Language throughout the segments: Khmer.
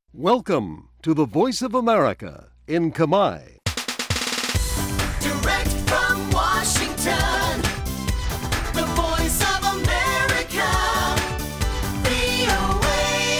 Welcome to the Voice of America in Khmer. Direct from Washington, the Voice of America, VOA.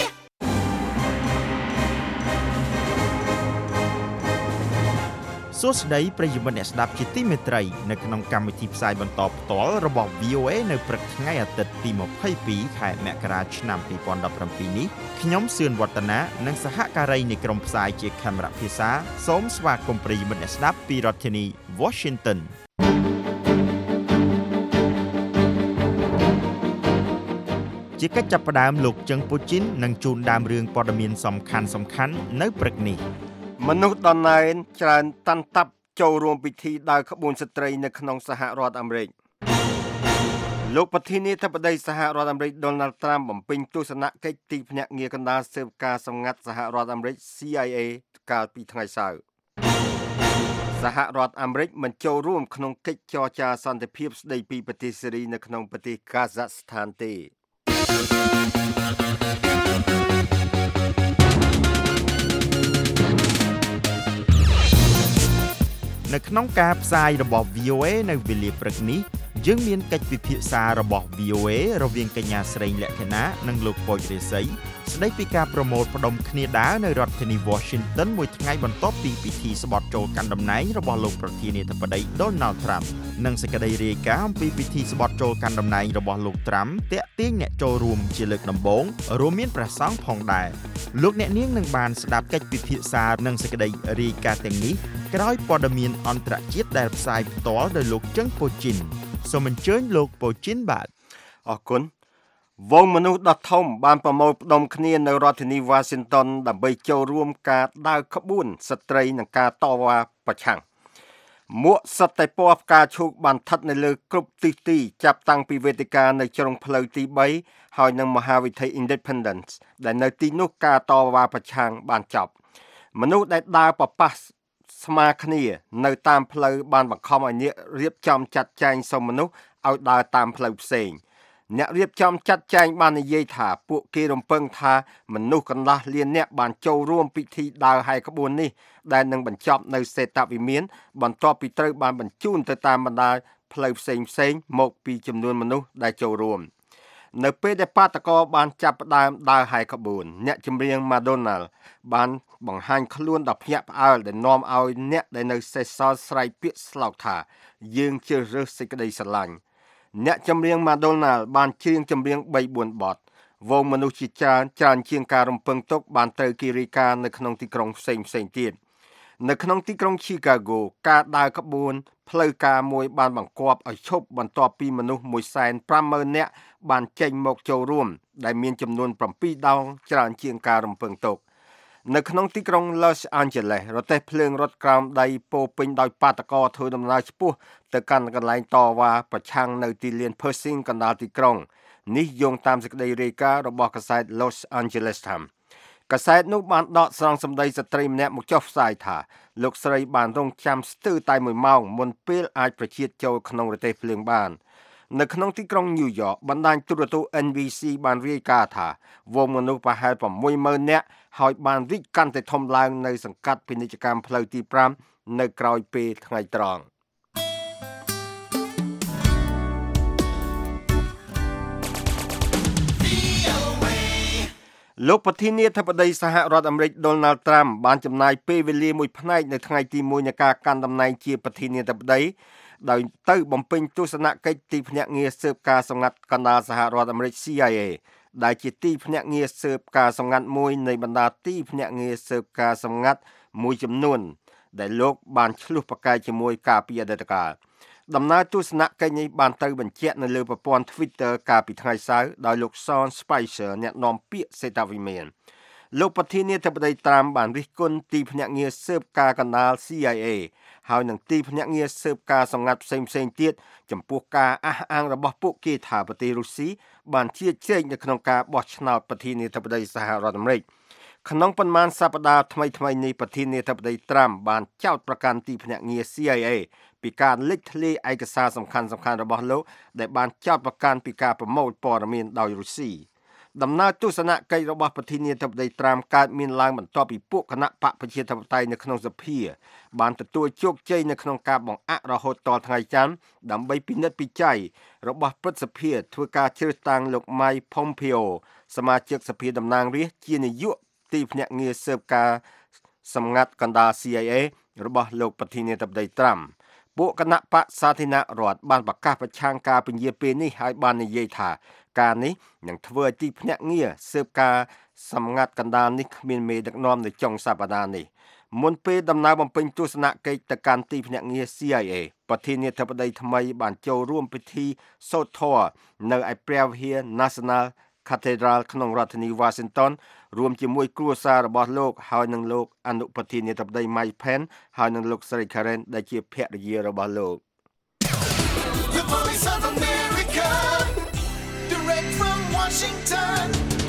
សួស្តីប្រិយមិត្តអ្នកស្ដាប់ជាទីមេត្រីនៅក្នុងកម្មវិធីផ្សាយបន្តផ្ទាល់របស់ VOA នៅព្រឹកថ្ងៃអាទិត្យទី22ខែមករាឆ្នាំ2017នេះខ្ញុំសឿនវឌ្ឍនានិងសហការីនៃក្រុមផ្សាយជាខេមរៈភាសាសូមស្វាគមន៍ប្រិយមិត្តអ្នកស្ដាប់ពីរដ្ឋធានី Washington ជាកិច្ចចាប់ផ្ដើមលោកជឹងពូជីននឹងជូនដើមរឿងព័ត៌មានសំខាន់ៗនៅព្រឹកនេះមនុស្សដណែនច្រើនតាន់តាប់ចូលរួមពិធីដើរក្បួនស្ត្រីនៅក្នុងសហរដ្ឋអាមេរិកលោកប្រធានាធិបតីសហរដ្ឋអាមេរិក Donald Trump បំពេញទស្សនកិច្ចទីភ្នាក់ងារកណ្ដាលស៊ើបការសម្ងាត់សហរដ្ឋអាមេរិក CIA កាលពីថ្ងៃសៅរ៍សហរដ្ឋអាមេរិកមិនចូលរួមក្នុងកិច្ចចរចាសន្តិភាពស្ដីពីប្រទេសសេរីនៅក្នុងប្រទេសកាហ្សាក់ស្ថានទេនៅក្នុងការផ្សាយរបស់ VOA នៅវេលាព្រឹកនេះយើងមានកិច្ចពិភាក្សារបស់ VOA រវាងកញ្ញាស្រីលក្ខណៈនិងលោកពូចរិស័យស្ដីពីការប្រមូលផ្ដុំគ្នាដើរនៅរដ្ឋធានី Washington មួយថ្ងៃបន្ទាប់ពីពិធីស្បត់ចូលកាន់តំណែងរបស់លោកប្រធានាធិបតី Donald Trump និងសេចក្តីរាយការណ៍អំពីពិធីស្បត់ចូលកាន់តំណែងរបស់លោក Trump ទាក់ទាញអ្នកចូលរួមជាលើកដំបូងរួមមានព្រះសង្ឃផងដែរលោកអ្នកនាងនឹងបានស្ដាប់កិច្ចពិភាក្សានិងសេចក្តីរាយការណ៍ទាំងនេះក្រោយព័ត៌មានអន្តរជាតិដែលផ្សាយផ្ទាល់ដោយលោកជឹងពូជីនសូមអញ្ជើញលោកពូជីនបាទអរគុណវងមនុស្សដ៏ធំបានប្រមូលផ្ដុំគ្នានៅរដ្ឋធានី Washington ដើម្បីចូលរួមការដើរក្បួនស្ត្រីនិងការតវ៉ាប្រឆាំងមួកសុទ្ធតែពណ៌ផ្កាឈូកបានស្ថិតនៅលើគ្រប់ទិសទីចាប់តាំងពីវេទិកានៅជ្រុងផ្លូវទី3ហើយនឹងមហាវិថី Independence ដែលនៅទីនោះការតវ៉ាប្រឆាំងបានចប់មនុស្សដែលដើរប្រប៉ះស្មាគ្នានៅតាមផ្លូវបានបង្ខំឲ្យអ្នករៀបចំចាត់ចែងសុំមនុស្សឲ្យដើរតាមផ្លូវផ្សេងអ្នករៀបចំចាត់ចែងបាននិយាយថាពួកគេរំពឹងថាមនុស្សកន្លះលានអ្នកបានចូលរួមពិធីដើរហែក្បួននេះដែលនឹងបញ្ចប់នៅសេតវិមានបន្ទាប់ពីត្រូវបានបញ្ជូនទៅតាមបណ្ដាផ្លូវផ្សេងមកពីចំនួនមនុស្សដែលចូលរួមនៅពេលដែលបាតកោបានចាប់ផ្ដើមដើរហែក្បួនអ្នកចម្រៀង Madonna បានបង្ហាញខ្លួនដ៏ភ្ញាក់ផ្អើលដែលនាំឲ្យអ្នកដែលនៅសេសសល់ស្រែកពាក្យស្លោកថាយើងជ្រើសរើសសេចក្តីស្រឡាញ់អ្នកចម្រៀង Madonna បានច្រៀងចម្រៀង 3-4 បទវងមនុស្សជាច្រើនជាងការរំពឹងទុកបានត្រូវគេរាយការណ៍នៅក្នុងទីក្រុងផ្សេងទៀតនៅក្នុងទីក្រុង Chicago ការដើរក្បួនផ្លូវការមួយបានបង្គាប់ឲ្យឈប់បន្ទាប់ពីមនុស្ស 150,000 នាក់បានចេញមកចូលរួមដែលមានចំនួន7 ដងច្រើនជាងការរំពឹងទុកនៅក្នុងទីក្រុង Los Angeles រទេះភ្លើងរត់ក្រោមដីពោពេញដោយបាតកោធ្វើដំណើរឆ្ពោះទៅកាន់កន្លែងតវ៉ាប្រឆាំងនៅទីលាន Pershing កណ្ដាលទីក្រុងនេះយោងតាមសេចក្តីរាយការណ៍របស់កាសែត Los Angeles Times កាសែតនោះបានដកស្រង់សម្ដីស្ត្រីម្នាក់មកចុះផ្សាយថាលោកស្រីបានរងចាំស្ទើរតែ1ម៉ោងមុនពេលអាចប្រជិតចូលក្នុងរទេះភ្លើងបាននៅក្នុងទីក្រុង New York បណ្ដាញទូរទស្សន៍ NBC បានរាយការណ៍ថាវងមនុស្សប្រហែល 60,000 នាក់ហើយបានរីកកាន់តែធំឡើងនៅសង្កាត់ពាណិជ្ជកម្មផ្លូវទី5នៅក្រោយពេលថ្ងៃត្រង់លោកប្រធានាធិបតីសហរដ្ឋអាមេរិក Donald Trump បានចំណាយពេលវេលាមួយផ្នែកនៅថ្ងៃទី1នៃការកាន់តំណែងជាប្រធានាធិបតីដោយទៅបំពេញទស្សនកិច្ចទីភ្នាក់ងារស៊ើបការសម្ងាត់កណ្ដាលសហរដ្ឋអាមេរិក CIA ដែលជាទីភ្នាក់ងារស៊ើបការសម្ងាត់មួយនៃបណ្ដាទីភ្នាក់ងារស៊ើបការសម្ងាត់មួយចំនួនដែលលោកបានឆ្លោះប្រកែកជាមួយកាលពីអតីតកាលដំណើរទស្សនកិច្ចនេះបានទៅបញ្ជាក់នៅលើប្រព័ន្ធ Twitter កាលពីថ្ងៃសៅរ៍ដោយលោក Sean Spicer អ្នកនាំពាក្យសេតវិមានលោកប្រធានាធិបតី Trump បានរិះគន់ទីភ្នាក់ងារស៊ើបការកណ្ដាល CIA ហើយនឹងទីភ្នាក់ងារស៊ើបការសម្ងាត់ផ្សេងទៀតចំពោះការអះអាងរបស់ពួកគេថាប្រទេសរុស្ស៊ីបានជៀសជែកនៅក្នុងការបោះឆ្នោតប្រធានាធិបតីសហរដ្ឋអាមេរិកក្នុងប៉ុន្មានសប្តាហ៍ថ្មីនេះប្រធានាធិបតី Trump បានចោទប្រកាន់ទីភ្នាក់ងារ CIA ពីការលេចធ្លាយឯកសារសំខាន់របស់លោកដែលបានចោទប្រកាន់ពីការប្រមូលព័ត៌មានដោយរុស្ស៊ីដំណើរទស្សនកិច្ចរបស់ប្រធានាធិបតីត្រាំកើតមានឡើងបន្ទាប់ពីពួកគណៈបកប្រជាធិបតេយ្យនៅក្នុងសភាបានទទួលជោគជ័យនៅក្នុងការបង្អាក់រហូតដល់ថ្ងៃច័ន្ទដើម្បីពិនិត្យពិច័យរបស់ព្រឹទ្ធសភាធ្វើការជ្រើសតាំងលោក Mike Pompeo សមាជិកសភាតំណាងរាស្ត្រជានាយកទីភ្នាក់ងារស៊ើបការសម្ងាត់កណ្ដាល CIA របស់លោកប្រធានាធិបតីត្រាំពួកគណៈបកសាធារណរដ្ឋបានប្រកាសប្រឆាំងការពន្យាពេលនេះហើយបាននិយាយថាការនេះនឹងធ្វើឲ្យទីភ្នាក់ងារស៊ើបការសម្ងាត់កណ្ដាលនេះគ្មានមេដឹកនាំនៅចុងសប្តាហ៍នេះមុនពេលដំណើរបំពេញទស្សនកិច្ចទៅកាន់ទីភ្នាក់ងារ CIA ប្រធានាធិបតីថ្មីបានចូលរួមពិធីសូត្រធម៌នៅឯព្រះវិហារ National Cathedral ក្នុងរដ្ឋធានី Washington រួមជាមួយគ្រួសាររបស់លោកហើយនឹងលោកអនុប្រធានាធិបតី Mike Pence ហើយនឹងលោកស្រី Karen ដែលជាភរិយារបស់លោក The Voice of America, direct from Washington,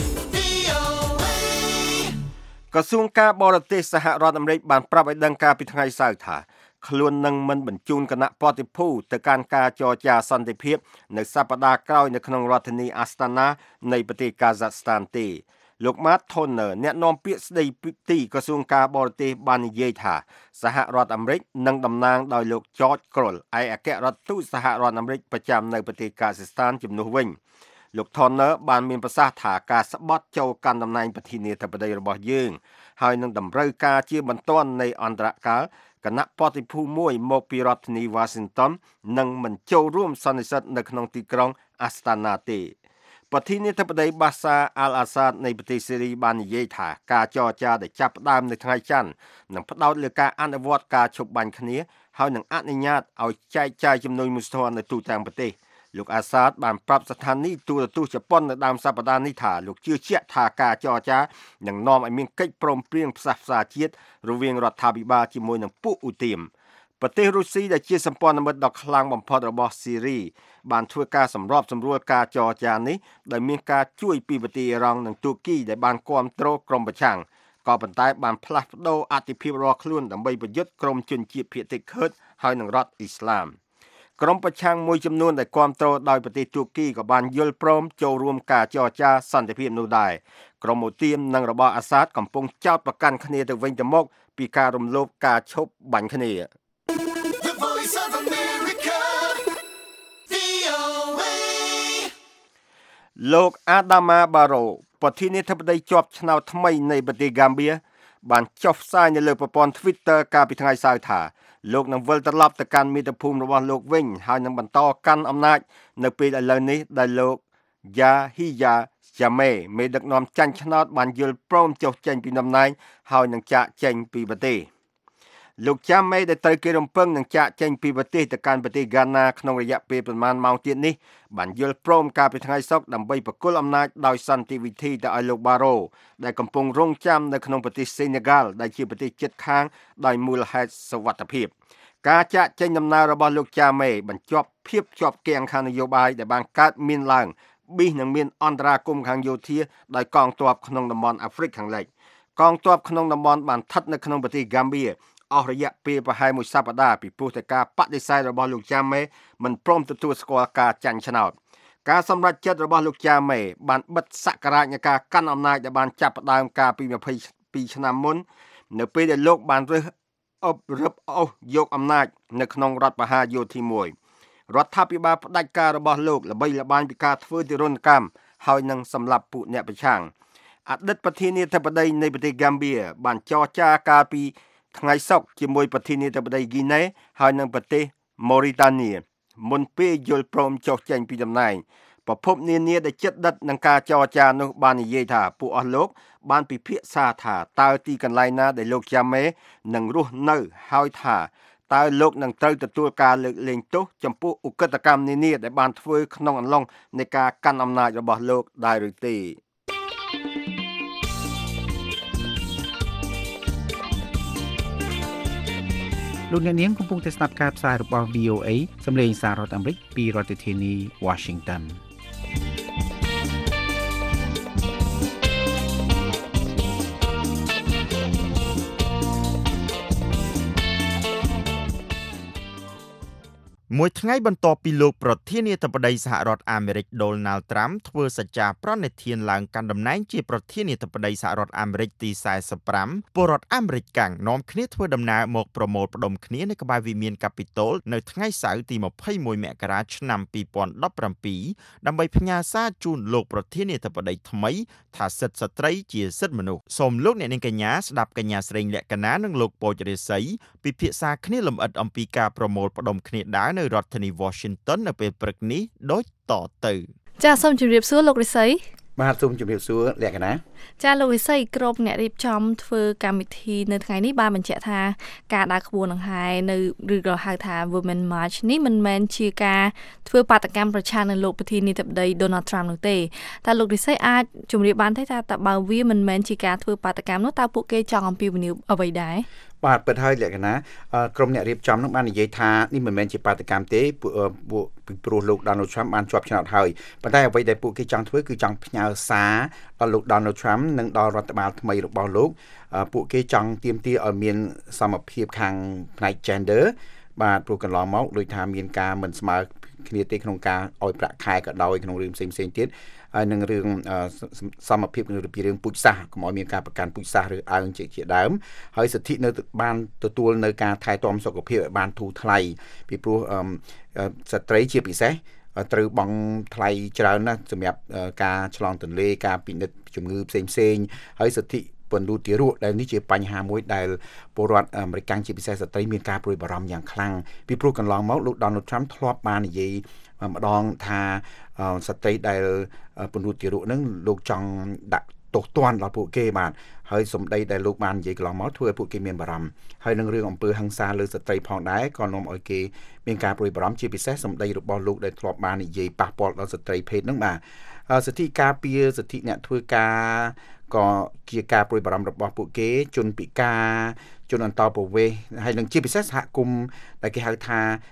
VOA. ក្រសួងការបរទេសសហរដ្ឋអាមេរិកបានប្រាប់ឲ្យដឹងការពីថ្ងៃសៅរ៍ថាខ្លួននឹងមិនបញ្ជូនគណៈបដិភូទៅកាន់ការចរចាសន្តិភាពនៅសប្តាហ៍ក្រោយនៅក្នុងរដ្ឋធានី Astana នៃប្រទេសកាហ្សាក់ស្ថានទេលោក Matt Turner អ្នកនាំពាក្យស្ដីទីក្រសួងការបរទេសបាននិយាយថាសហរដ្ឋអាមេរិកនឹងតំណាងដោយលោក George Kroll ឯកអគ្គរដ្ឋទូតសហរដ្ឋអាមេរិកប្រចាំនៅប្រទេសកាហ្សាក់ស្ថានជំនួសវិញលោក Turner បានមានប្រសាសន៍ថាការស្បត់ចូលកាន់តំណែងប្រធានាធិបតីរបស់យើងហើយនឹងតម្រូវការជាបន្ទាន់នៃអន្តរកាលគណៈបដិភូមួយមកពីរដ្ឋធានី Washington នឹងមិនចូលរួមសន្និសីទនៅក្នុងទីក្រុង Astana ទេប្រធានាធិបតី Bashar al-Assad នៃប្រទេសសេរីបាននិយាយថាការចរចាដែលចាប់ផ្ដើមនៅថ្ងៃច័ន្ទនឹងផ្ដោតលើការអនុវត្តការឈប់បាញ់គ្នាហើយនឹងអនុញ្ញាតឲ្យចែកចាយជំនួយមនុស្សធម៌នៅទូទាំងប្រទេសលោកអាសាតបានប្រាប់ស្ថានីយ៍ទូរទស្សន៍ជប៉ុននៅដើមសប្តាហ៍នេះថាលោកជឿជាក់ថាការចរចានឹងនាំឲ្យមានកិច្ចព្រមព្រៀងផ្សះផ្សាជាតិរវាងរដ្ឋាភិបាលជាមួយនឹងពួកឧទាមប្រទេសរុស្ស៊ីដែលជាសម្ព័ន្ធមិត្តដ៏ខ្លាំងបំផុតរបស់ស៊ីរីបានធ្វើការសម្របសម្រួលការចរចានេះដោយមានការជួយពីប្រទេសអ៊ីរ៉ង់និងទូគីដែលបានគាំទ្រក្រុមប្រឆាំងក៏ប៉ុន្តែបានផ្លាស់ប្ដូរអធិភាពរបស់ខ្លួនដើម្បីប្រយុទ្ធក្រុមជនជាតិភាគតិចខឺតហើយនឹងរដ្ឋអ៊ីស្លាមក្រុមប្រឆាំងមួយចំនួនដែលគាំទ្រដោយប្រទេសទូគីក៏បានយល់ព្រមចូលរួមការចរចាសន្តិភាពនោះដែរក្រុមឧទាមនិងរបស់អាសាតកំពុងចោទប្រកាន់គ្នាទៅវិញទៅមកពីការរំលោភការឈប់បាញ់គ្នា The Voice of America, VOA. លោក Adama Barrow ប្រធានាធិបតីជាប់ឆ្នោតថ្មីនៃប្រទេសហ្គាំបៀបានចុះផ្សាយនៅលើប្រព័ន្ធ Twitter កាលពីថ្ងៃសៅរ៍ថាលោកនឹងវិលត្រឡប់ទៅកាន់មាតុភូមិរបស់លោកវិញហើយនឹងបន្តកាន់អំណាចនៅពេលឥឡូវនេះដែលលោក Yahya Jammeh មេដឹកនាំចាញ់ឆ្នោតបានយល់ព្រមចុះចេញពីតំណែងហើយនឹងចាកចេញពីប្រទេសលោក Jammeh ដែលត្រូវគេរំពឹងនឹងចាកចេញពីប្រទេសទៅកាន់ប្រទេសហ្គាណាក្នុងរយៈពេលប្រមាណម៉ោងទៀតនេះបានយល់ព្រមកាលពីថ្ងៃសុក្រដើម្បីប្រគល់អំណាចដោយសន្តិវិធីទៅឲ្យលោក Barrow ដែលកំពុងរងចាំនៅក្នុងប្រទេស Senegal ដែលជាប្រទេសជិតខាងដោយមូលហេតុសុវត្ថិភាពការចាកចេញដំណើររបស់លោក Jammeh បញ្ជាប់ភាពជាប់គាំងខាងនយោបាយដែលបានកើតមានឡើងប៊ីសនឹងមានអន្តរាគមន៍ខាងយោធាដោយកងទ័ពក្នុងតំបន់អាហ្វ្រិកខាងលិចកងទ័ពក្នុងតំបន់បានស្ថិតនៅក្នុងប្រទេសហ្គាំបៀអស់រយៈពេលប្រហែលមួយសប្តាហ៍ពីព្រោះតែការបដិសេធរបស់លោក Jammeh មិនព្រមទទួលស្គាល់ការចាញ់ឆ្នោតការសម្រេចចិត្តរបស់លោក Jammeh បានបិទសក្ការៈនៃការកាន់អំណាចដែលបានចាប់ផ្ដើមកាលពី22ឆ្នាំមុននៅពេលដែលលោកបានរឹបអូសយកអំណាចនៅក្នុងរដ្ឋបហាយោធាមួយរដ្ឋាភិបាលផ្ដាច់ការរបស់លោកល្បីល្បាញពីការធ្វើទារុណកម្មហើយនឹងសម្លាប់ពួកអ្នកប្រឆាំងអតីតប្រធានាធិបតីនៃប្រទេសហ្គាំបៀបានចរចាកាលពីថ្ងៃសុក្រជាមួយប្រធានាធិបតីហ្គីណេហើយនឹងប្រទេសម៉ូរីតានីមុនពេលយល់ព្រមចុះចេញពីតំណែងប្រភពនានាដែលជិតដិតនឹងការចរចានោះបាននិយាយថាពួកអស់លោកបានពិភាក្សាថាតើទីកន្លែងណាដែលលោក Jammeh នឹងរស់នៅហើយថាតើលោកនឹងត្រូវទទួលការលើកលែងទោសចំពោះឧក្រិដ្ឋកម្មនានាដែលបានធ្វើក្នុងអំឡុងនៃការកាន់អំណាចរបស់លោកដែរឬទេលោកអ្នកនាងកំពុងតែស្ដាប់ការផ្សាយរបស់ VOA សម្លេងសាររដ្ឋអាមេរិកពីរដ្ឋធានី Washington មមួយថ្ងៃបន្ទាប់ពីលោកប្រធានាធិបតីសហរដ្ឋអាមេរិក Donald Trump ធ្វើសច្ចាប្រណិធានឡើងកាន់តំណែងជាប្រធានាធិបតីសហរដ្ឋអាមេរិកទី45ពលរដ្ឋអាមេរិកកាំងនាំគ្នាធ្វើដំណើរមកប្រមូលផ្ដុំគ្នានៅក្បែរវិមានកាពីតូលនៅថ្ងៃសៅរ៍ទី21មករាឆ្នាំ2017ដើម្បីផ្ញើសារជូនលោកប្រធានាធិបតីថ្មីថាសិទ្ធិស្ត្រីជាសិទ្ធិមនុស្សសូមលោកអ្នកនាងកញ្ញាស្ដាប់កញ្ញាស្រីលក្ខណានិងលោកពូចរិស័យពិភាក្សាគ្នាលម្អិតអំពីការប្រមូលផ្ដុំគ្នាដើរនៅរដ្ឋធានី Washington នៅពេលព្រឹកនេះដូចតទៅចាសូមជម្រាបសួរលោករិស័យបាទសូមជម្រាបសួរលក្ខណាចាលោករិស័យក្រុមអ្នករៀបចំធ្វើកម្មវិធីនៅថ្ងៃនេះបានបញ្ជាក់ថាការដើរក្បួនដង្ហែនៅឬក៏ហៅថា Women March នេះមិនមែនជាការធ្វើបាតកម្មប្រឆាំងនឹងលោកប្រធានាធិបតី Donald Trump នោះទេតែលោករិស័យអាចជម្រាបបានទេថាតើបើវាមិនមែនជាការធ្វើបាតកម្មនោះតើពួកគេចង់អំពាវនាវអ្វីដែរបាទពិតហើយលក្ខណាក្រុមអ្នករៀបចំនឹងបាននិយាយថានេះមិនមែនជាបាតកម្មទេពួកព្រោះលោក Donald Trump បានជាប់ឆ្នោតហើយប៉ុន្តែអ្វីដែលពួកគេចង់ធ្វើគឺចង់ផ្ញើសារដល់លោក Donald Trump និងដល់រដ្ឋបាលថ្មីរបស់លោកពួកគេចង់ទាមទារឲ្យមានសមភាពខាងផ្នែក gender បាទព្រោះកន្លងមកដូចថាមានការមិនស្មើគ្នាទេក្នុងការឲ្យប្រាក់ខែក៏ដោយក្នុងរឿងផ្សេងៗទៀតហើយនឹងរឿងសមភាពនៅពីរឿងពូជសាសន៍កុំឲ្យមានការប្រកាន់ពូជសាសន៍ឬអើងជាដើមហើយសិទ្ធិនៅបានទទួលនៅការថែទាំសុខភាពឲ្យបានធូរថ្លៃពីព្រោះស្ត្រីជាពិសេសត្រូវបង់ថ្លៃច្រើនណាស់សម្រាប់ការឆ្លងទន្លេការពិនិត្យជំងឺផ្សេងៗហើយសិទ្ធិពន្លូតទារកដែលនេះជាបញ្ហាមួយដែលពលរដ្ឋអាមេរិកជាពិសេសស្ត្រីមានការព្រួយបារម្ភយ៉ាងខ្លាំងពីព្រោះកន្លងមកលោក Donald Trump ធ្លាប់បាននិយាយម្ដងថាស្ត្រីដែលពន្លូតទារកហ្នឹងលោកចង់ដាក់ទោសទណ្ឌដល់ពួកគេបាទហើយសម្ដីដែលលោកបាននិយាយកន្លងមកធ្វើឲ្យពួកគេមានបារម្ភហើយនឹងរឿងអំពើហិង្សាលើស្ត្រីផងដែរក៏នាំឲ្យគេមានការព្រួយបារម្ភជាពិសេសសម្ដីរបស់លោកដែលធ្លាប់បាននិយាយប៉ះពាល់ដល់ស្ត្រីភេទហ្នឹងបាទសិទ្ធិការពារសិទ្ធិអ្នកធ្វើការក៏ជាការព្រួយបារម្ភរបស់ពួកគេជនពិការជនអន្តោប្រវេសន៍ហើយនឹងជាពិសេសសហគមន៍ដែលគេហៅថា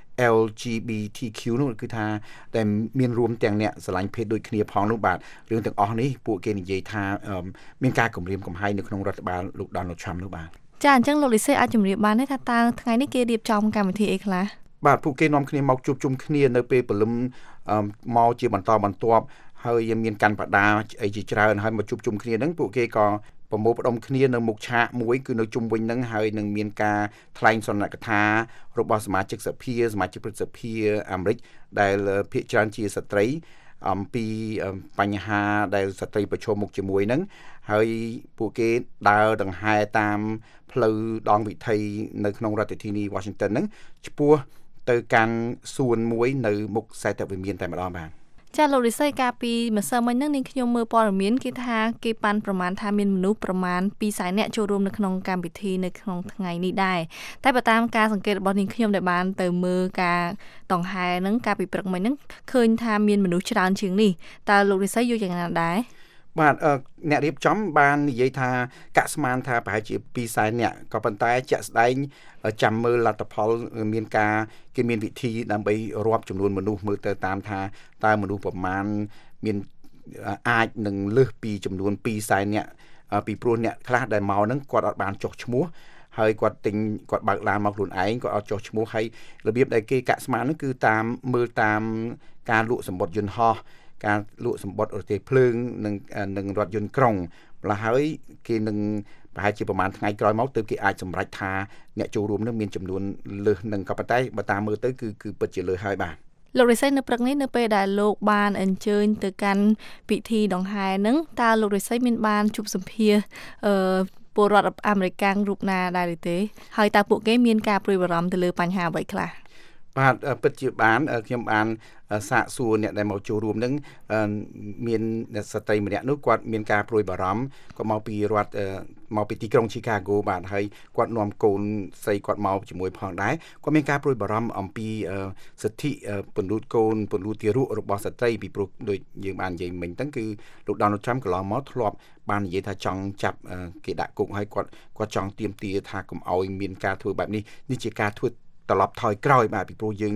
LGBTQ នោះគឺថាតែមានរួមទាំងអ្នកស្រឡាញ់ភេទដូចគ្នាផងនោះបាទរឿងទាំងអស់នេះពួកគេនិយាយថាមានការគំរាមកំហែងនៅក្នុងរដ្ឋបាលលោក Donald Trump នោះបាទចាអញ្ចឹងលោកលីសេអាចជម្រាបបានទេថាតើថ្ងៃនេះគេរៀបចំកម្មវិធីអីខ្លះបាទពួកគេនាំគ្នាមកជួបជុំគ្នានៅពេលព្រលឹមមកជាបន្តបន្ទាប់ហើយមានកាន់បដាអីជាច្រើនហើយមកជួបជុំគ្នាហ្នឹងពួកគេក៏ប្រមូលផ្ដុំគ្នានៅមុខឆាកមួយគឺនៅជុំវិញហ្នឹងហើយនឹងមានការថ្លែងសន្និកថារបស់សមាជិកសភាសមាជិកព្រឹទ្ធសភាអាមេរិកដែលភាគច្រើនជាស្ត្រីអំពីបញ្ហាដែលស្ត្រីប្រឈមមុខជាមួយហ្នឹងហើយពួកគេដើរដង្ហែតាមផ្លូវដងវិថីនៅក្នុងរដ្ឋធានី Washington ហ្នឹងឆ្ពោះទៅកាន់សួនមួយនៅមុខខ្សែទឹកវិមានតែម្ដងបាទចាលោករិស័យការពីម្សិលមិញហ្នឹងនាងខ្ញុំមើលព័ត៌មានគេថាគេប៉ាន់ប្រមាណថាមានមនុស្សប្រមាណ200,000នាក់ចូលរួមនៅក្នុងកម្មវិធីនៅក្នុងថ្ងៃនេះដែរតែបើតាមការសង្កេតរបស់នាងខ្ញុំដែលបានទៅមើលការដង្ហែហ្នឹងការពីព្រឹកមិញហ្នឹងឃើញថាមានមនុស្សច្រើនជាងនេះតើលោករិស័យយល់យ៉ាងណាដែរបាទអ្នករៀបចំបាននិយាយថាកាក់ស្មានថាប្រហែលជា200,000នាក់ក៏ប៉ុន្តែជាក់ស្ដែងចាំមើលលទ្ធផលមានការគេមានវិធីដើម្បីរាប់ចំនួនមនុស្សមើលទៅតាមថាតើមនុស្សប្រមាណមានអាចនឹងលើសពីចំនួន200,000នាក់ពីព្រោះអ្នកខ្លះដែលមកហ្នឹងគាត់អត់បានចុះឈ្មោះហើយគាត់បើកឡានមកខ្លួនឯងគាត់អត់ចុះឈ្មោះហើយរបៀបដែលគេកាក់ស្មានហ្នឹងគឺតាមមើលតាមការលក់សម្បត្តិយន្តហោះការលក់សម្បត្តិរទេះភ្លើងនិងរថយន្តក្រុងម្ល៉េះហើយគេនឹងប្រហែលជាប្រហែលថ្ងៃក្រោយមកទើបគេអាចសម្រេចថាអ្នកចូលរួមនឹងមានចំនួនលើសនឹងក៏ប៉ុន្តែបើតាមមើលទៅគឺពិតជាលើសហើយបាទលោករិស័យនៅព្រឹកនេះនៅពេលដែលលោកបានអញ្ជើញទៅកាន់ពិធីដង្ហែហ្នឹងតើលោករិស័យមានបានជួបសម្ភាសពលរដ្ឋអាមេរិករូបណាដែរទេហើយតើពួកគេមានការព្រួយបារម្ភទៅលើបញ្ហាអ្វីខ្លះបាទពិតជាបានខ្ញុំបានសាកសួរអ្នកដែលមកចូលរួមនឹងមានស្ត្រីម្នាក់នោះគាត់មានការព្រួយបារម្ភគាត់មកពីទីក្រុង Chicago បាទហើយគាត់នាំកូនស្រីគាត់មកជាមួយផងដែរគាត់មានការព្រួយបារម្ភអំពីសិទ្ធិពន្លូតកូនពន្លូតទារករបស់ស្ត្រីពីព្រោះដូចយើងបាននិយាយមិញហ្នឹងគឺលោក Donald Trump កន្លងមកធ្លាប់បាននិយាយថាចង់ចាប់គេដាក់គុកហើយគាត់ចង់ទាមទារថាកុំឲ្យមានការធ្វើបែបនេះជាការធ្វើត្រឡប់ថយក្រោយបាទពីព្រោះយើង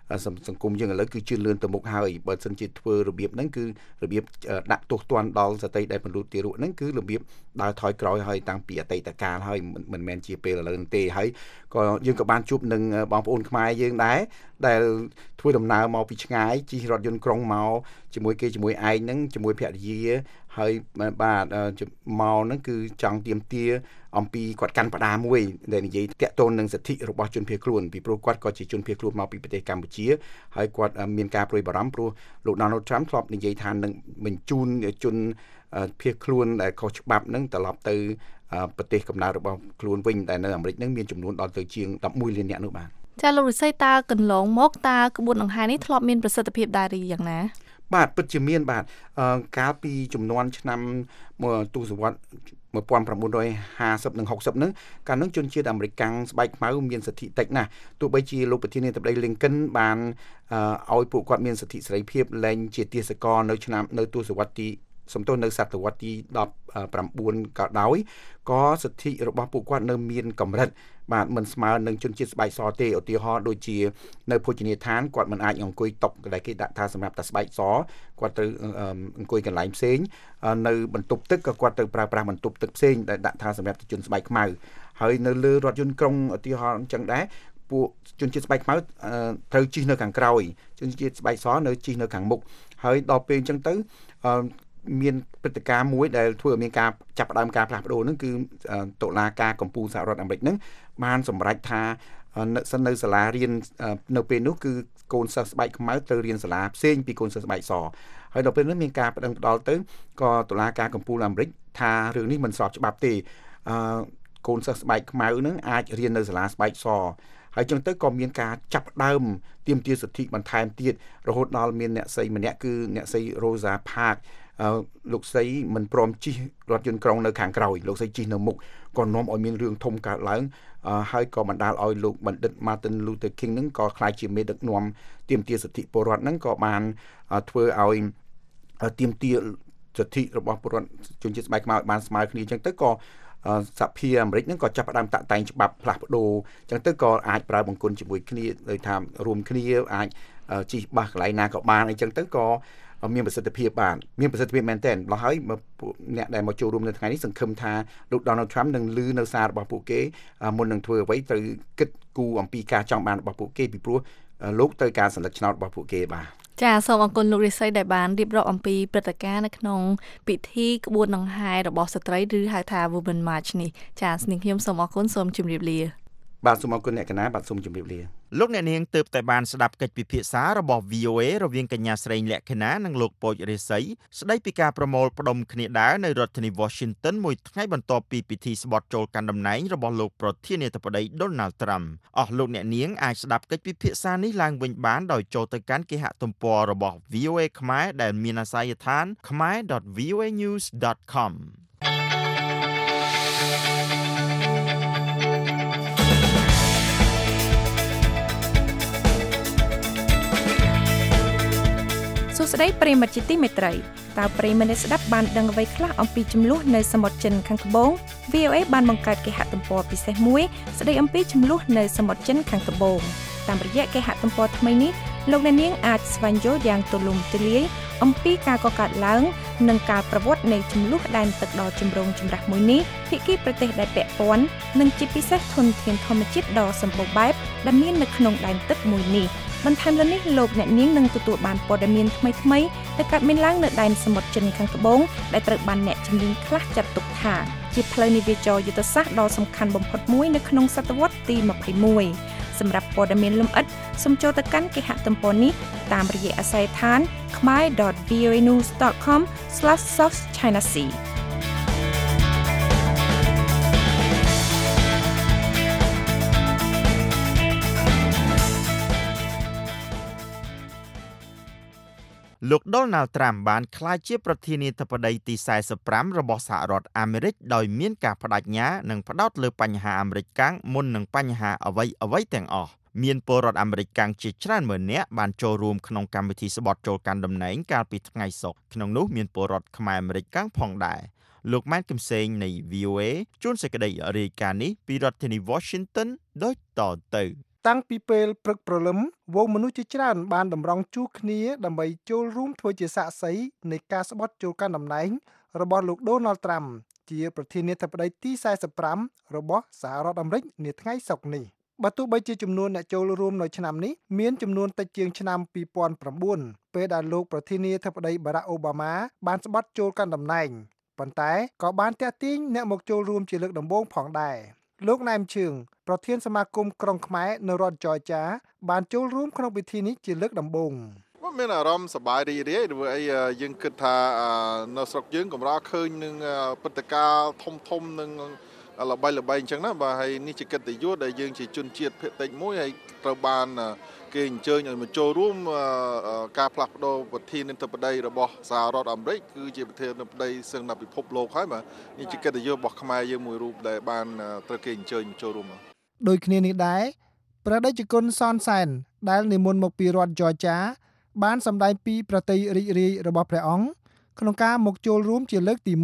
សង្គមយើងឥឡូវគឺជឿនលឿនទៅមុខហើយបើសិនជាធ្វើរបៀបហ្នឹងគឺរបៀបដាក់ទោសទណ្ឌដល់ស្ត្រីដែលពលូតទារកហ្នឹងគឺរបៀបដើរថយក្រោយហើយតាំងពីអតីតកាលហើយមិនមែនជាពេលឥឡូវនេះទេហើយក៏យើងក៏បានជួបនឹងបងប្អូនខ្មែរយើងដែរដែលធ្វើដំណើរមកពីឆ្ងាយជិះរថយន្តក្រុងមកជាមួយឯងហ្នឹងជាមួយភរិយាហើយបាទមកហ្នឹងគឺចង់ទាមទារអំពីគាត់កាន់ផ្ដាមួយដែលនិយាយតាក់ទងនឹងសិទ្ធិរបស់ជនភៀសខ្លួនពីព្រោះគាត់ក៏ជាជនភៀសខ្លួនមកពីប្រទេសកម្ពុជាហើយគាត់មានការព្រួយបារម្ភព្រោះលោក Donald Trump ធ្លាប់និយាយថានឹងបញ្ជូនជនភៀសខ្លួនដែលខុសច្បាប់ហ្នឹងត្រឡប់ទៅប្រទេសកំណើតរបស់ខ្លួនវិញដែលនៅអាមេរិកហ្នឹងមានចំនួនដល់ទៅជាង11លាននាក់នោះបាទចាលោករិស័យតើកន្លងមកតើក្បួនដង្ហែនេះធ្លាប់មានប្រសិទ្ធភាពដែរឬយ៉ាងណាបាទពិតជាមានបាទកាលពីចំនួនឆ្នាំទសវត្សរ៍1950និង60ហ្នឹងកាលនោះជនជាតិអាមេរិកស្បែកខ្មៅមានសិទ្ធិតិចណាស់ទោះបីជាលោកប្រធានាធិបតី Lincoln បានឲ្យពួកគាត់មានសិទ្ធិសេរីភាពលែងជាទាសករនៅទសវត្សរ៍ទីនៅសតវត្សទី19ក៏ដោយក៏សិទ្ធិរបស់ពួកគាត់នៅមានកម្រិតបាទមិនស្មើនឹងជនជាតិស្បែកសទេឧទាហរណ៍ដូចជានៅភោជនីយដ្ឋានគាត់មិនអាចអង្គុយតុដែលគេដាក់ថាសម្រាប់តែស្បែកសគាត់ត្រូវអង្គុយកន្លែងផ្សេងនៅបន្ទប់ទឹកក៏គាត់ត្រូវប្រើប្រាស់បន្ទប់ទឹកផ្សេងដែលដាក់ថាសម្រាប់ជនស្បែកខ្មៅហើយនៅលើរថយន្តក្រុងឧទាហរណ៍អញ្ចឹងដែរពួកជនជាតិស្បែកខ្មៅត្រូវជិះនៅខាងក្រោយជនជាតិស្បែកសនៅជិះនៅខាងមុខហើយដល់ពេលអញ្ចឹងទៅមានព្រឹត្តិការណ៍មួយដែលធ្វើឲ្យមានការចាប់ផ្ដើមការផ្លាស់ប្ដូរហ្នឹងគឺតុលាការកំពូលសហរដ្ឋអាមេរិកហ្នឹងបានសម្រេចថានៅសាលារៀននៅពេលនោះគឺកូនសិស្សស្បែកខ្មៅត្រូវរៀនសាលាផ្សេងពីកូនសិស្សស្បែកសហើយដល់ពេលនោះមានការប្តឹងផ្តល់ទៅក៏តុលាការកំពូលអាមេរិកថារឿងនេះមិនស្របច្បាប់ទេកូនសិស្សស្បែកខ្មៅហ្នឹងអាចរៀននៅសាលាស្បែកសហើយចឹងទៅក៏មានការចាប់ដើមទាមទារសិទ្ធិបន្ថែមទៀតរហូតដល់មានអ្នកស្រីម្នាក់គឺអ្នកស្រី Rosa Parksលោកស្រីមិនព្រមជិះរថយន្តក្រុងនៅខាងក្រោយលោកស្រីជិះនៅមុខក៏នាំឲ្យមានរឿងធំកើតឡើងហើយក៏បណ្ដាលឲ្យលោកបណ្ឌិត Martin Luther King ហ្នឹងក៏ក្លាយជាមេដឹកនាំទាមទារសិទ្ធិពលរដ្ឋហ្នឹងក៏បានធ្វើឲ្យទាមទារសិទ្ធិរបស់ពលរដ្ឋជនជាតិស្បែកខ្មៅបានស្មើគ្នាអញ្ចឹងទៅក៏សហភាពអាមេរិកហ្នឹងក៏ចាប់ផ្ដើមតាក់តែងច្បាប់ផ្លាស់ប្ដូរអញ្ចឹងទៅក៏អាចប្រើបង្គន់ជាមួយគ្នាដោយថារួមគ្នាអាចជិះបាសកន្លែងណាក៏បានអញ្ចឹងទៅក៏មានប្រសិទ្ធភាពបានមានប្រសិទ្ធភាពមែនទែនដល់ហើយអ្នកដែលមកចូលរួមនៅថ្ងៃនេះសង្ឃឹមថាលោក Donald Trump នឹងឮនៅសាររបស់ពួកគេមុននឹងធ្វើអ្វីត្រូវគិតគូរអំពីការចង់បានរបស់ពួកគេពីព្រោះលោកត្រូវការសន្លឹកឆ្នោតរបស់ពួកគេបាទចាសូមអរគុណលោករិស័យដែលបានរៀបរាប់អំពីព្រឹត្តិការណ៍នៅក្នុងពិធីក្បួនដង្ហែរបស់ស្ត្រីឬហៅថា Women March នេះចាស្នេះខ្ញុំសូមអរគុណសូមជម្រាបលាបាទសូមអរគុណអ្នកកណាបាទសូមជម្រាបលាលោកអ្នកនាងទើបតែបានស្ដាប់កិច្ចពិភាក្សារបស់ VOA រវាងកញ្ញាស្រីលក្ខិណានិងលោកពូចរិស័យស្ដីពីការប្រមូលផ្ដុំគ្នាដើរនៅរដ្ឋធានី Washington មួយថ្ងៃបន្ទាប់ពីពិធីស្បត់ចូលកាន់តំណែងរបស់លោកប្រធានាធិបតី Donald Trump អស់លោកអ្នកនាងអាចស្ដាប់កិច្ចពិភាក្សានេះឡើងវិញបានដោយចូលទៅកាន់គេហទំព័ររបស់ VOA ខ្មែរដែលមានអាសយដ្ឋាន khmer.voanews.com សួស្តីប្រិយមិត្តជាទីមេត្រីតើប្រិយមិត្តស្ដាប់បានដឹងអ្វីខ្លះអំពីចំនួននៅសមុទ្រចិនខាងត្បូង VOA បានបង្កើតគេហទំព័រពិសេសមួយស្ដីអំពីចំនួននៅសមុទ្រចិនខាងត្បូងតាមរយៈគេហទំព័រថ្មីនេះលោកអ្នកនាងអាចស្វែងយល់យ៉ាងទូលំទូលាយអំពីការកកើតឡើងនិងការប្រវត្តិនៃចំនួនដែនទឹកដ៏ចម្រូងចម្រាសមួយនេះភាគីប្រទេសដែលពាក់ព័ន្ធនិងជាពិសេសធនធានធម្មជាតិដ៏សម្បូរបែបដែលមាននៅក្នុងដែនទឹកមួយនេះបន្ថែមលើនេះលោកអ្នកនាងនឹងទទួលបានព័ត៌មានថ្មីៗដែលកើតមានឡើងនៅដែនសមុទ្រចិនខាងត្បូងដែលត្រូវបានអ្នកជំនាញខ្លះចាត់ទុកថាជាផ្លូវនាវាចរយុទ្ធសាស្ត្រដ៏សំខាន់បំផុតមួយនៅក្នុងសតវត្សរ៍ទី21សម្រាប់ព័ត៌មានលម្អិតសូមចូលទៅកាន់គេហទំព័រនេះតាមរយៈអាសយដ្ឋាន khmer.voanews.com/southchinasea លោក Donald Trump បានក្លាយជាប្រធានាធិបតីទី45របស់សហរដ្ឋអាមេរិកដោយមានការបដិញ្ញានិងផ្ដោតលើបញ្ហាអាមេរិកកាំងមុននឹងបញ្ហាអ្វីៗទាំងអស់មានពលរដ្ឋអាមេរិកកាំងជាច្រើនម៉ឺននាក់បានចូលរួមក្នុងកម្មវិធីស្បត់ចូលកាន់តំណែងកាលពីថ្ងៃសុក្រក្នុងនោះមានពលរដ្ឋខ្មែរអាមេរិកកាំងផងដែរលោកម៉ែនកំសែងនៃ VOA ជួនសេចក្តីរាយការណ៍នេះពីរដ្ឋធានី Washington ដូចតទៅតាំងពីពេលព្រឹកព្រលឹមវងមនុស្សជាច្រើនបានតម្រង់ជួរគ្នាដើម្បីចូលរួមធ្វើជាសាក្សីនៃការស្បត់ចូលកាន់តំណែងរបស់លោក Donald Trump ជាប្រធានាធិបតីទី45របស់សហរដ្ឋអាមេរិកនាថ្ងៃសុក្រនេះបើទោះបីជាចំនួនអ្នកចូលរួមនៅឆ្នាំនេះមានចំនួនតិចជាងឆ្នាំ2009ពេលដែលលោកប្រធានាធិបតី Barack Obama បានស្បត់ចូលកាន់តំណែងប៉ុន្តែក៏បានទាក់ទាញអ្នកមកចូលរួមជាលើកដំបូងផងដែរលោកណែមឈឿងប្រធានសមាគមក្រុងខ្មែរនៅរដ្ឋ Georgia បានចូលរួមក្នុងពិធីនេះជាលើកដំបូងមានអារម្មណ៍សប្បាយរីករាយព្រោះអីយើងគិតថានៅស្រុកយើងកម្រឃើញនឹងព្រឹត្តិការណ៍ធំនឹងល្បីអញ្ចឹងណាបាទហើយនេះជាកិត្តិយសដែលយើងជាជនជាតិភាគតិចមួយហើយត្រូវបានគេអញ្ជើញឲ្យមកចូលរួមការផ្លាស់ប្ដូរប្រធានាធិបតីរបស់សហរដ្ឋអាមេរិកគឺជាប្រធានាធិបតីសឹងដល់ពិភពលោកហើយបាទនេះជាកិត្តិយសរបស់ខ្មែរយើងមួយរូបដែលបានត្រូវគេអញ្ជើញមកចូលរួមដូចគ្នានេះដែរព្រះតេជគុណសនសែនដែលនិមន្តមកពីរដ្ឋ Georgia បានសម្ដែងពីប្រតិរីករាយរបស់ព្រះអង្គក្នុងការមកចូលរួមជាលើកទី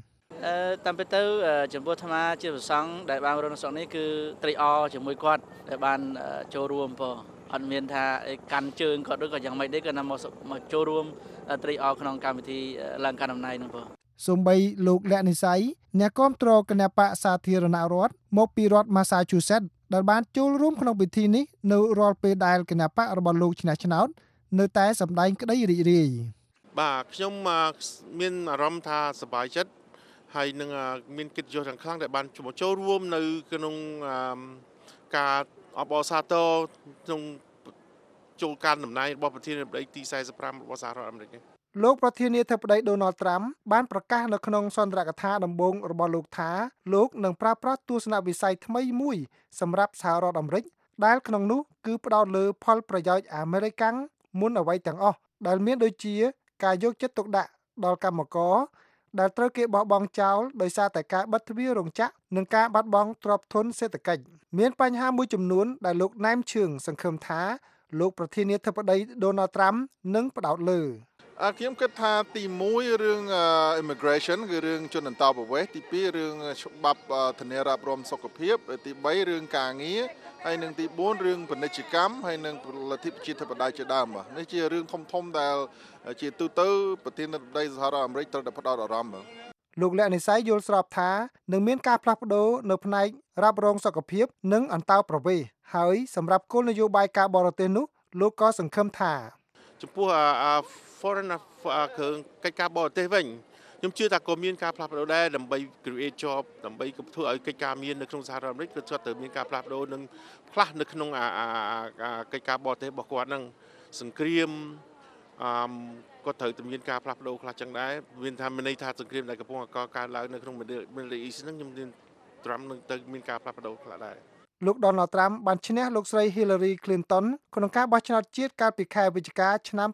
1 តាមពិតទៅចំពោះអាត្មាជាព្រះសង្ឃដែលបានរស់នៅស្រុកនេះគឺត្រេកអរជាមួយគាត់ដែលបានចូលរួមបងអត់មានថាកាន់ជើងគាត់ឬក៏យ៉ាងម៉េចទេគាត់មកចូលរួមត្រេកអរក្នុងកម្មវិធីឡើងកាន់តំណែងនោះបងសូម្បីលោកលក្ខនិស័យអ្នកគាំទ្រគណបក្សសាធារណរដ្ឋមកពីរដ្ឋ Massachusetts ដែលបានចូលរួមក្នុងពិធីនេះនៅរាល់ពេលដែលគណបក្សរបស់លោកឈ្នះឆ្នោតនៅតែសម្ដែងក្តីរីករាយបាទខ្ញុំមានអារម្មណ៍ថាសប្បាយចិត្តហើយនឹងមានកិត្តិយសយ៉ាងខ្លាំងដែលបានចូលរួមនៅក្នុងការអបអរសាទរក្នុងចូលកាន់តំណែងរបស់ប្រធានាធិបតីទី45របស់សហរដ្ឋអាមេរិកលោកប្រធានាធិបតី Donald Trump បានប្រកាសនៅក្នុងសន្ទរកថាដំបូងរបស់លោកថាលោកនឹងប្រើប្រាស់ទស្សនវិស័យថ្មីមួយសម្រាប់សហរដ្ឋអាមេរិកដែលក្នុងនោះគឺផ្ដោតលើផលប្រយោជន៍អាមេរិកាំងមុនអ្វីទាំងអស់ដែលមានដូចជាការយកចិត្តទុកដាក់ដល់កម្មករដែលត្រូវគេបោះបង់ចោលដោយសារតែការបិទទ្វាររោងចក្រនិងការបាត់បង់ទ្រព្យធនសេដ្ឋកិច្ចមានបញ្ហាមួយចំនួនដែលលោកណែមឈឿងសង្ឃឹមថាលោកប្រធានាធិបតី Donald Trump នឹងផ្ដោតលើខ្ញុំគិតថាទី1រឿង immigration គឺរឿងជនអន្តោប្រវេសន៍ទី2រឿងច្បាប់ធានារ៉ាប់រងសុខភាពទី3រឿងការងារហើយនឹងទី4រឿងពាណិជ្ជកម្មហើយនឹងលទ្ធិប្រជាធិបតេយ្យជាដើមនេះជារឿងធំដែលជាទូទៅប្រធានាធិបតីសហរដ្ឋអាមេរិកត្រូវតែផ្ដោតអារម្មណ៍លោកលក្ខនិស័យយល់ស្របថានឹងមានការផ្លាស់ប្ដូរនៅផ្នែករ៉ាប់រងសុខភាពនិងអន្តោប្រវេសន៍ហើយសម្រាប់គោលនយោបាយការបរទេសនោះលោកក៏សង្ឃឹមថាចំពោះforeign គឺកិច្ចការបរទេសវិញខ្ញុំជឿថាក៏មានការផ្លាស់ប្ដូរដែរដើម្បី create job ដើម្បីធ្វើឲ្យកិច្ចការមាននៅក្នុងសហរដ្ឋអាមេរិកគឺគាត់ត្រូវមានការផ្លាស់ប្ដូរនិងផ្លាស់នៅក្នុងកិច្ចការបរទេសរបស់គាត់នឹងសង្គ្រាមគាត់ត្រូវតែមានការផ្លាស់ប្ដូរខ្លះចឹងដែរមានថាមានន័យថាសង្គ្រាមដែលកំពុងកើតឡើងនៅក្នុង Middle East ហ្នឹងខ្ញុំមានTrump នឹងទៅមានការផ្លាស់ប្ដូរខ្លះដែរលោក Donald Trump បានឈ្នះលោកស្រី Hillary Clinton ក្នុងការបោះឆ្នោតជាតិកាលពីខែវិច្ឆិកាឆ្នាំ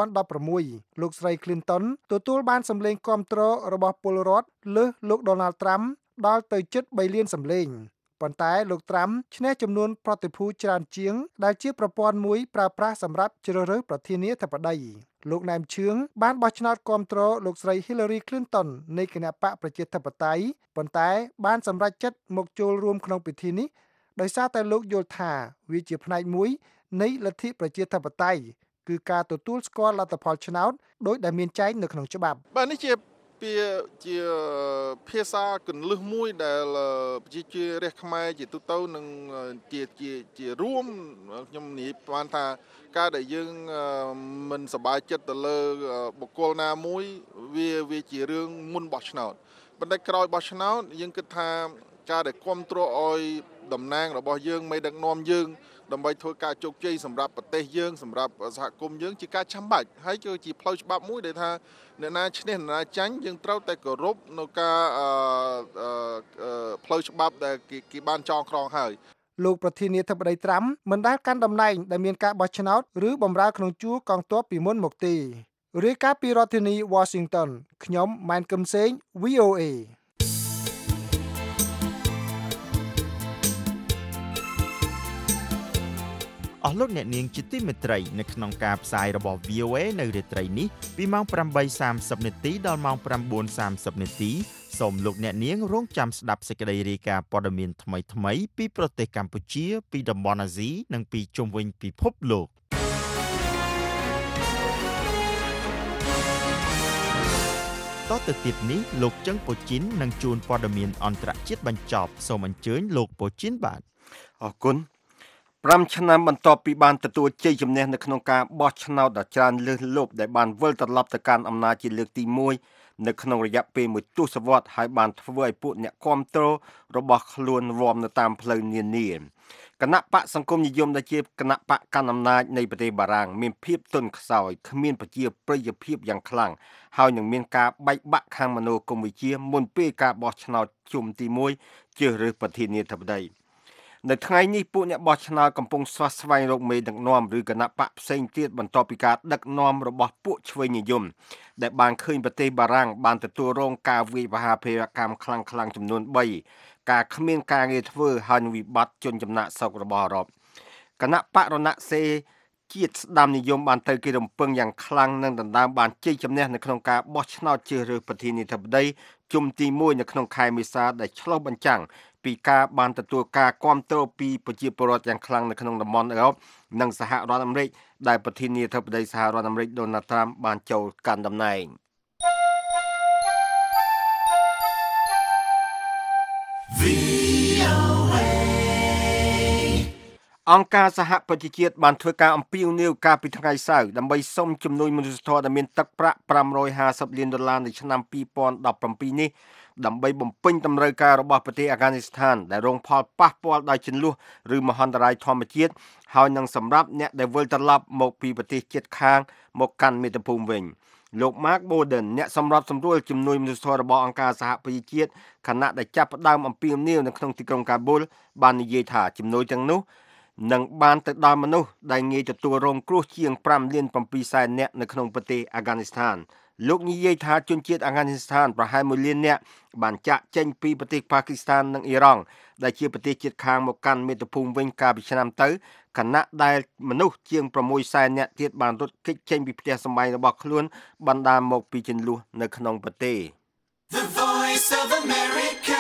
2016លោកស្រី Clinton ទទួលបានសម្លេងគាំទ្ររបស់ពលរដ្ឋលើសលោក Donald Trump ដល់ទៅជិត3លានសម្លេងប៉ុន្តែលោក Trump ឈ្នះចំនួនប្រតិភូច្រើនជាងដែលជាប្រព័ន្ធមួយប្រើប្រាស់សម្រាប់ជ្រើសរើសប្រធានាធិបតីលោកណែមឈឿងបានបោះឆ្នោតគាំទ្រលោកស្រី Hillary Clinton នៃគណបក្សប្រជាធិបតេយ្យប៉ុន្តែបានសម្រេចចិត្តមកចូលរួមក្នុងពិធីនេះដោយសារតែលោកយល់ថាវាជាផ្នែកមួយនៃលទ្ធិប្រជាធិបតេយ្យគឺការទទួលស្គាល់លទ្ធផលឆ្នោតដោយដែលមានចែងនៅក្នុងច្បាប់បាទនេះជាភាសាគន្លឹះមួយដែលប្រជាជនរាស្ត្រខ្មែរជាទូទៅនឹងជារួមខ្ញុំនិយាយបានថាការដែលយើងមិនសប្បាយចិត្តទៅលើបុគ្គលណាមួយវាជារឿងមុនបោះឆ្នោតប៉ុន្តែក្រោយបោះឆ្នោតយើងគិតថាការដែលគ្រប់គ្រងឲ្យតំណាងរបស់យើងមេដឹកនាំយើងដើម្បីធ្វើការជោគជ័យសម្រាប់ប្រទេសយើងសម្រាប់សហគមន៍យើងជាការចាំបាច់ហើយគឺជាផ្លូវច្បាប់មួយដែលថាអ្នកណាឈ្នះអ្នកណាចាញ់យើងត្រូវតែគោរពនៅការផ្លូវច្បាប់ដែលគេបានចងក្រងហើយលោកប្រធានាធិបតីត្រាំមិនដែលកាន់តំណែងដែលមានការបោះឆ្នោតឬបម្រើក្នុងជួរកងទ័ពពីមុនមកទេរាយការណ៍ពីរដ្ឋធានី Washington ខ្ញុំម៉ែនកឹមសេង VOA អស់លោកអ្នកនាងជាទីមេត្រីនៅក្នុងការផ្សាយរបស់ VOA នៅរាត្រីនេះពីម៉ោង 8:30 នាទីដល់ម៉ោង 9:30 នាទីសូមលោកអ្នកនាងរងចាំស្ដាប់សេចក្តីរាយការណ៍ព័ត៌មានថ្មីៗពីប្រទេសកម្ពុជាពីតំបន់អាស៊ីនិងពីជុំវិញពិភពលោកតទៅទៀតនេះលោកចឹងពូជីននឹងជួនព័ត៌មានអន្តរជាតិបញ្ចប់សូមអញ្ជើញលោកពូជីនបាទអរគុណ5ឆ្នាំបន្ទាប់ពីបានទទួលជ័យជំនះនៅក្នុងការបោះឆ្នោតដ៏ច្រើនលើសលប់ដែលបានវិលត្រឡប់ទៅកាន់អំណាចជាលើកទី1នៅក្នុងរយៈពេលមួយទសវត្សរ៍ហើយបានធ្វើឲ្យពួកអ្នកគាំទ្ររបស់ខ្លួនរំនៅតាមផ្លូវនានាគណៈបកសង្គមនិយមដែលជាគណៈបកកាន់អំណាចនៃប្រទេសបារាំងមានភាពទន់ខ្សោយគ្មានប្រជាប្រិយភាពយ៉ាងខ្លាំងហើយនឹងមានការបែកបាក់ខាងមនោគមវិជ្ជាមុនពេលការបោះឆ្នោតជុំទី1ជ្រើសរើសប្រធានាធិបតីនៅថ្ងៃនេះពួកអ្នកបោះឆ្នោតកំពុងស្វាស្វែងរកមេដឹកនាំឬគណៈបកផ្សេងទៀតបន្ទាប់ពីការដឹកនាំរបស់ពួកឆ្វេងនិយមដែលបានឃើញប្រទេសបារាំងបានទទួលរងការវាយប្រហារភេរកម្មខ្លាំងៗចំនួន3ការគ្មានការងារធ្វើហើយនឹងវិបត្តិជនចំណាក់ស្រុករបស់អឺរ៉ុបគណៈបករណសេរជាតិស្ដាមនិយមបានទៅគេរំពឹងយ៉ាងខ្លាំងនិងដណ្ដើមបានជ័យជំនះនៅក្នុងការបោះឆ្នោតជ្រើសរើសប្រធានាធិបតីជុំទី1នៅក្នុងខែមេសាដែលឆ្លុះបញ្ចាំងពីការបានទទួលការគាំទ្រពីប្រជាពលរដ្ឋយ៉ាងខ្លាំងនៅក្នុងតំបន់អឺរ៉ុបនិងសហរដ្ឋអាមេរិកដែលប្រធានាធិបតីសហរដ្ឋអាមេរិកដូណាល់ត្រាំបានចូលកាន់តំណែងអង្គការសហប្រជាជាតិបានធ្វើការអំពាវនាវកាលពីថ្ងៃសៅរ៍ដើម្បីសុំជំនួយមនុស្សធម៌ដែលមានទឹកប្រាក់$550លាននៅឆ្នាំ2017នេះដើម្បីបំពេញតម្រូវការរបស់ប្រទេសអាហ្គានីស្ថានដែលរងផលប៉ះពាល់ដោយជម្លោះឬមហន្តរាយធម្មជាតិហើយនឹងសម្រាប់អ្នកដែលវិលត្រឡប់មកពីប្រទេសជិតខាងមកកាន់មាតុភូមិវិញលោក Mark Bowden អ្នកសម្របសម្រួលជំនួយមនុស្សធម៌របស់អង្គការសហប្រជាជាតិខណៈដែលចាប់ផ្ដើមអំពាវនាវនៅក្នុងទីក្រុងកាប៊ុលបាននិយាយថាជំនួយទាំងនោះនឹងបានទៅដល់មនុស្សដែលងាយទទួលរងគ្រោះជាង5លាន7សែននាក់នៅក្នុងប្រទេសអាហ្គានីស្ថានលោកនិយាយថាជនជាតិអាហ្គានីស្ថានប្រហែល1លាននាក់បានចាក់ចេញពីប្រទេសប៉ាគីស្ថាននិងអ៊ីរ៉ង់ដែលជាប្រទេសជិតខាងមកកាន់មាតុភូមិវិញកាលពីឆ្នាំទៅខណៈដែលមនុស្សជាង6សែននាក់ទៀតបានរត់គេចចេញពីផ្ទះសម្បែងរបស់ខ្លួនបណ្ដាលមកពីជម្លោះនៅក្នុងប្រទេស The Voice of America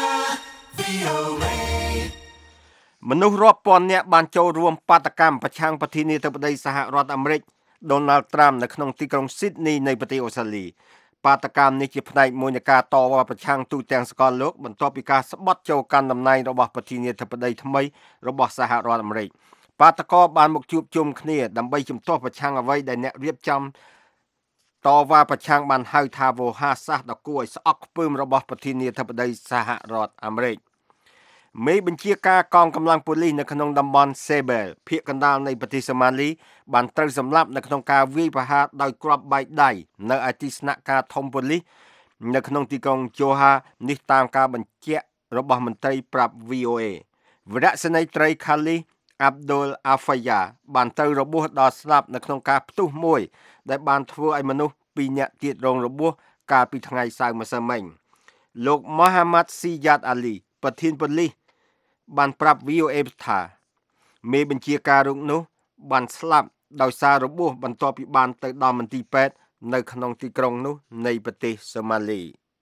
VOA មនុស្សរាប់ពាន់នាក់បានចូលរួមបាតកម្មប្រឆាំងប្រធានាធិបតីសហរដ្ឋអាមេរិកដូណាល់ត្រាំនៅក្នុងទីក្រុងស៊ីដនីនៃប្រទេសអូស្ត្រាលីបាតកម្មនេះជាផ្នែកមួយនៃការតវ៉ាប្រឆាំងទូទាំងសកលលោកបន្ទាប់ពីការស្បត់ចូលកាន់តំណែងរបស់ប្រធានាធិបតីថ្មីរបស់សហរដ្ឋអាមេរិកបាតកោបានមកជួបជុំគ្នាដើម្បីជំទាស់ប្រឆាំងអ្វីដែលអ្នករៀបចំតវ៉ាប្រឆាំងបានហៅថាវោហារសាស្ត្រដ៏គួរឲ្យស្អប់ខ្ពើមរបស់ប្រធានាធិបតីសហរដ្ឋអាមេរិកមេបញ្ជាការកងកម្លាំងប៉ូលីសនៅក្នុងតំបន់ Sebel ភាគកណ្ដាលនៃប្រទេសសូម៉ាលីបានត្រូវសម្លាប់នៅក្នុងការវាយប្រហារដោយគ្រាប់បែកដៃនៅឯទីស្នាក់ការធំប៉ូលីសនៅក្នុងទីក្រុង Johor នេះតាមការបញ្ជាក់របស់មន្ត្រីប្រាប់ VOA វីរៈសេនីយ៍ត្រី Khalid Abdul Afaya បានទៅរបួសដល់ស្លាប់នៅក្នុងការផ្ទុះមួយដែលបានធ្វើឲ្យមនុស្ស2នាក់ទៀតរងរបួសកាលពីថ្ងៃសៅរ៍ម្សិលមិញលោក Mohammad Siyad Ali ប្រធានប៉ូលីសបានប្រាប់ VOA ថាមេបញ្ជាការរូបនោះបានស្លាប់ដោយសាររបួសបន្ទាប់ពីបានទៅដល់មន្ទីរពេទ្យនៅក្នុងទីក្រុងនោះនៃប្រទេសសូម៉ាលី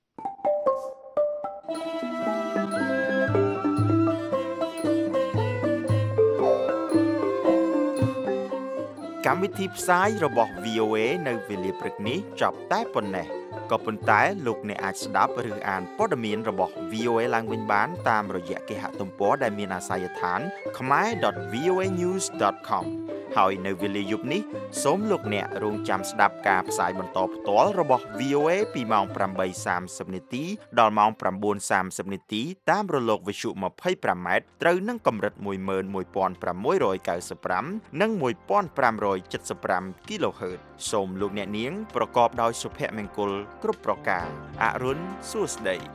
កម្មវិធីផ្សាយរបស់ VOA នៅវេលាព្រឹកនេះចប់តែប៉ុណ្ណេះក៏ប៉ុន្តែលោកអ្នកអាចស្ដាប់ឬអានព័ត៌មានរបស់ VOA ឡើងវិញបានតាមរយៈគេហទំព័រដែលមានអាសយដ្ឋាន khmer.voanews.com ហើយនៅវេលាយប់នេះសូមលោកអ្នករងចាំស្ដាប់ការផ្សាយបន្តផ្ទាល់របស់ VOA ពីម៉ោង 8:30 នាទីដល់ម៉ោង 9:30 នាទីតាមរលកវិទ្យុ 25M ត្រូវនឹងកម្រិត 11695 និង 1575 kHz សូមលោកអ្នកនាងប្រកបដោយសុភមង្គលគ្រប់ប្រការអរុនសួស្តី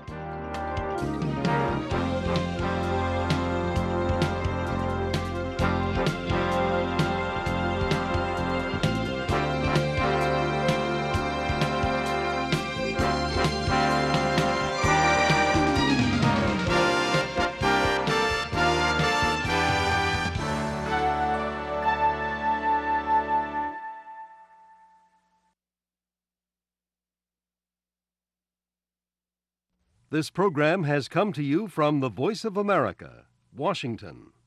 This program has come to you from the Voice of America, Washington.